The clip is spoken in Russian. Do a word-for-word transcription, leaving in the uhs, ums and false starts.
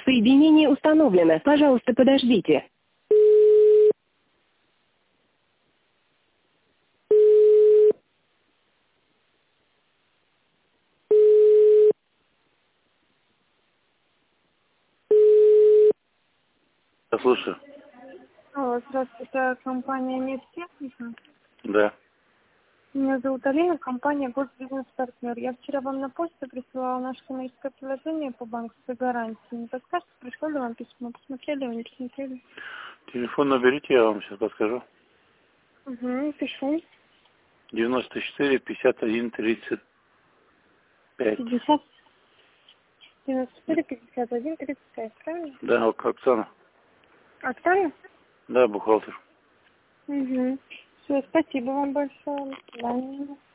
Соединение установлено. Пожалуйста, подождите. Я слушаю. Алло, здравствуйте, это компания «Медтехника». Да. Меня зовут Алина, компания «Госбизнес-партнер». Я вчера вам на почту присылала наше коммерческое предложение по банковской гарантии. Не подскажете, пришло ли вам письмо? Посмотрели вы, не посмотрели? Телефон наберите, я вам сейчас подскажу. Угу, пишу. девяносто четыре пятьдесят один тридцать пять. пятьдесят, девяносто четыре, пятьдесят один, тридцать пять, правильно? Да, Оксана. Оксана? Да, бухгалтер. Угу. Все, спасибо вам большое. До свидания.